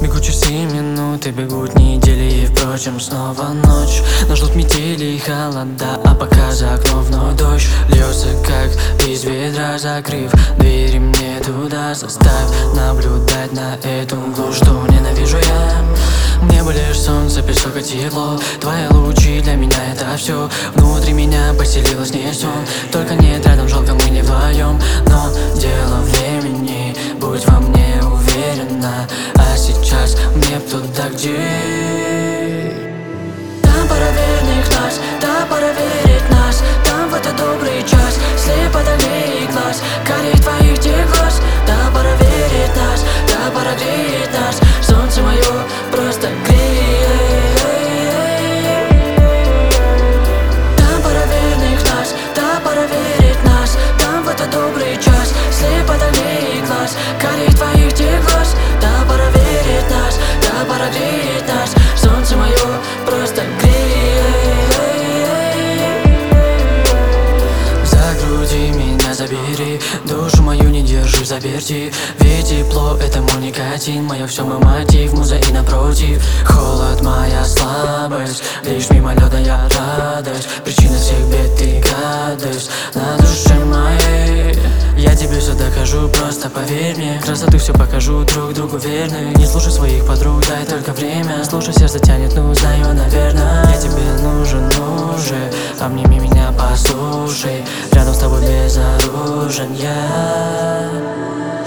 Бегут часы, минуты, бегут недели, и впрочем снова ночь. Но ждут метели и холода, а пока за окном вновь дождь льется, как из ведра, закрыв двери мне туда. Заставь наблюдать на эту глушь, что ненавижу я. Мне бы лишь солнце, песок и тепло. Твои лучи для меня это все. Внутри меня поселилось не сон. Только нет рядом, жалко, мы не вдвоем. Но дело времени, будь во мне уверена. А сейчас мне б туда, где там пора верных нас, там пора верить нас. Там в этот добрый час, слепо дальней глаз, корей твоих тех глаз. Там пора верить нас, там пора греть нас. Солнце мое просто греет. Там пора верных нас, там пора верить нас. Там в этот добрый час, слепо дальней глаз, корей твоих тех глаз. Там пора верить нас, там пора греть нас. Солнце мое просто греет. Закрути меня, забери душу мою, не держи взаперти. Ведь тепло — это мой никотин, мое все мой мотив, муза и напротив. Холод — моя слабость, лишь мимолетная радость. Причина всех бед и гадость на душе моей. Я тебе все докажу, просто поверь мне. Красоту все покажу, друг другу верны. Не слушай своих подруг, дай только время. Слушай, сердце тянет, ну знаю, наверное. Я тебе нужен уже, обними меня, послушай. Рядом с тобой безоружен я.